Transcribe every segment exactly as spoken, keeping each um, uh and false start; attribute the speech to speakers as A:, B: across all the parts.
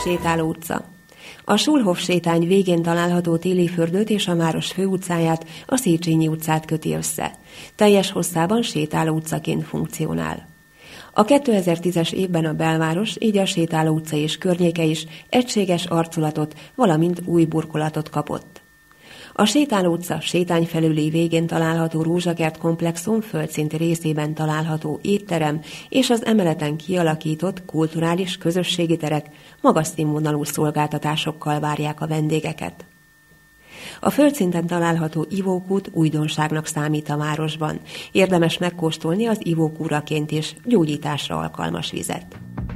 A: Sétáló utca. A Schulhof sétány végén található téli fürdőt és a város főutcáját, a Széchenyi utcát köti össze. Teljes hosszában sétáló utcaként funkcionál. A kétezer-tízes évben a belváros, így a Sétáló utca és környéke is egységes arculatot, valamint új burkolatot kapott. A Sétáló utca sétány felüli végén található Rózsakert komplexum földszinti részében található étterem és az emeleten kialakított kulturális közösségi terek magas színvonalú szolgáltatásokkal várják a vendégeket. A földszinten található ivókút újdonságnak számít a városban. Érdemes megkóstolni az ivókúraként és gyógyításra alkalmas vizet.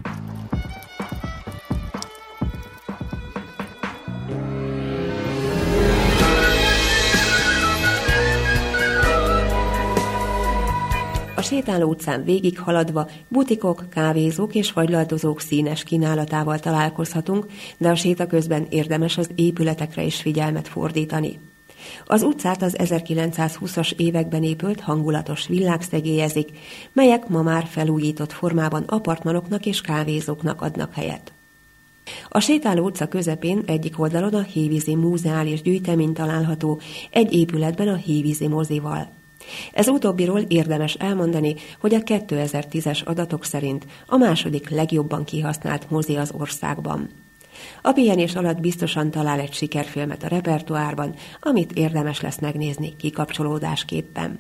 A: A Sétáló utcán végighaladva butikok, kávézók és fagylaltozók színes kínálatával találkozhatunk, de a séta közben érdemes az épületekre is figyelmet fordítani. Az utcát az ezerkilencszázhúszas években épült hangulatos villák szegélyezik, melyek ma már felújított formában apartmanoknak és kávézóknak adnak helyet. A Sétáló utca közepén egyik oldalon a Hévízi Múzeális Gyűjtemény található, egy épületben a Hévízi mozival. Ez utóbbiról érdemes elmondani, hogy a kétezer-tízes adatok szerint a második legjobban kihasznált mozi az országban. A pihenés alatt biztosan talál egy sikerfilmet a repertoárban, amit érdemes lesz megnézni kikapcsolódásképpen.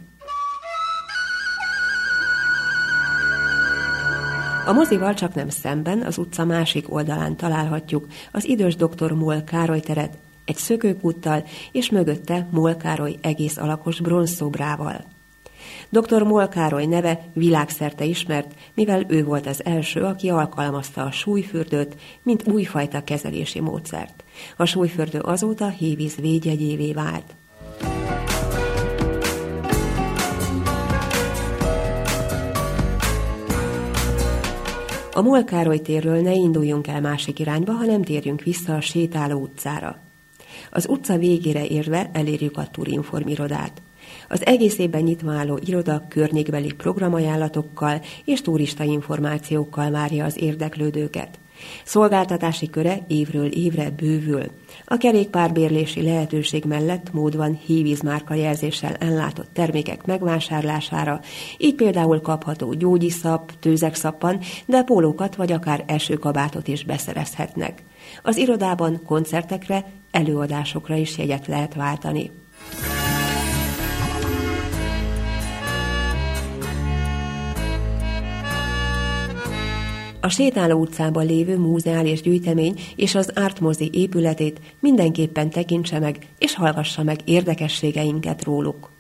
A: A mozival csak nem szemben, az utca másik oldalán találhatjuk az idős doktor Moll Károly teret, egy szökőkúttal, és mögötte Moll Károly egész alakos bronzszobrával. doktor Moll Károly neve világszerte ismert, mivel ő volt az első, aki alkalmazta a súlyfürdőt, mint újfajta kezelési módszert. A súlyfürdő azóta Hévíz védjegyévé vált. A Moll Károly térről ne induljunk el másik irányba, hanem térjünk vissza a Sétáló utcára. Az utca végére érve elérjük a Turinform irodát. Az egész évben nyitva álló iroda környékbeli programajánlatokkal és turistainformációkkal várja az érdeklődőket. Szolgáltatási köre évről évre bővül. A kerékpárbérlési lehetőség mellett mód van Hévíz márka jelzéssel ellátott termékek megvásárlására, így például kapható gyógyiszap, tőzekszappan, de pólókat vagy akár esőkabátot is beszerezhetnek. Az irodában koncertekre, előadásokra is jegyet lehet váltani. A Sétáló utcában lévő múzeális gyűjtemény és az Art Mozi épületét mindenképpen tekintse meg és hallgassa meg érdekességeinket róluk.